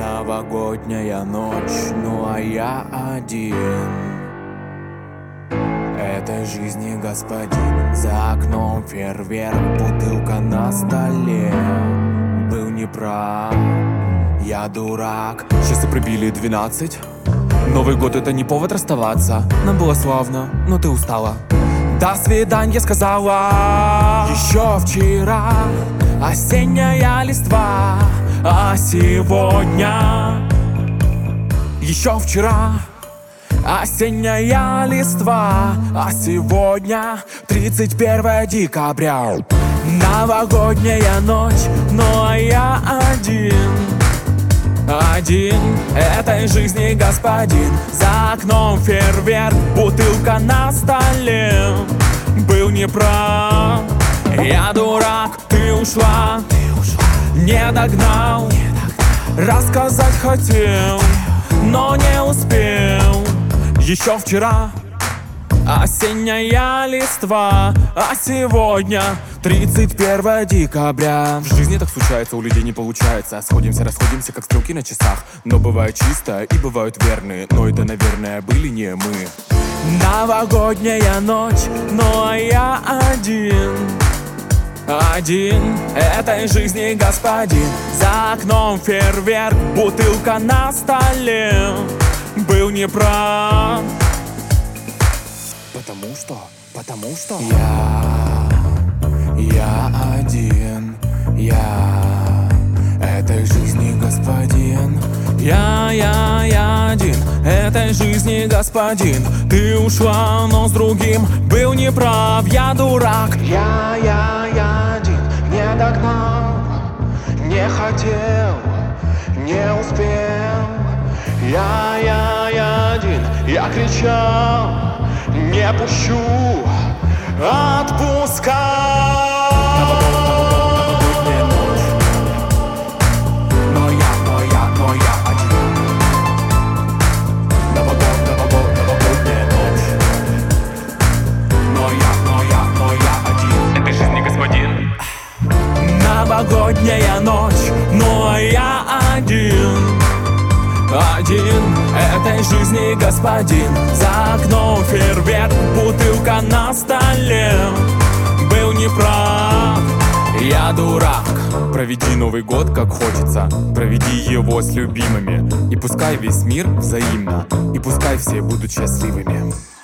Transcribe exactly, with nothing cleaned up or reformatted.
Новогодняя ночь, ну а я один. Этой жизни господин. За окном фейерверк, бутылка на столе. Был неправ, я дурак. Часы пробили двенадцать. Новый год — это не повод расставаться. Нам было славно, но ты устала. До свидания, сказала. Еще вчера осенняя листва, а сегодня еще вчера осенняя листва, а сегодня тридцать первое декабря. Новогодняя ночь, но я один. Один этой жизни господин. За окном фейерверк, бутылка на столе. Был неправ, я дурак, ты ушла, ты ушла. Не догнал, не догнал. Рассказать хотел, но не успел. Еще вчера осенняя листва, а сегодня тридцать первое декабря. В жизни так случается, у людей не получается. Сходимся, расходимся, как стрелки на часах. Но бывает чисто и бывают верные. Но это, наверное, были не мы. Новогодняя ночь, но я один. Один этой жизни господин. За окном фейерверк, бутылка на столе. Был неправ, потому что, потому что я, я один, я этой жизни господин. Я, я, я один этой жизни господин. Ты ушла, но с другим был неправ, я дурак. Я, я, я один, не догнал, не хотел, не успел. Я, я, я один, я кричал, не пущу, отпускай. Новогодняя ночь, но я, но я, но я один. Новогодняя ночь, но я, но я, но я один. Этой жизни господин. Новогодняя ночь, но я один. Один этой жизни господин. За окном фейерверк, бутылка на столе. Был неправ, я дурак. Проведи Новый год как хочется, проведи его с любимыми. И пускай весь мир взаимно, и пускай все будут счастливыми.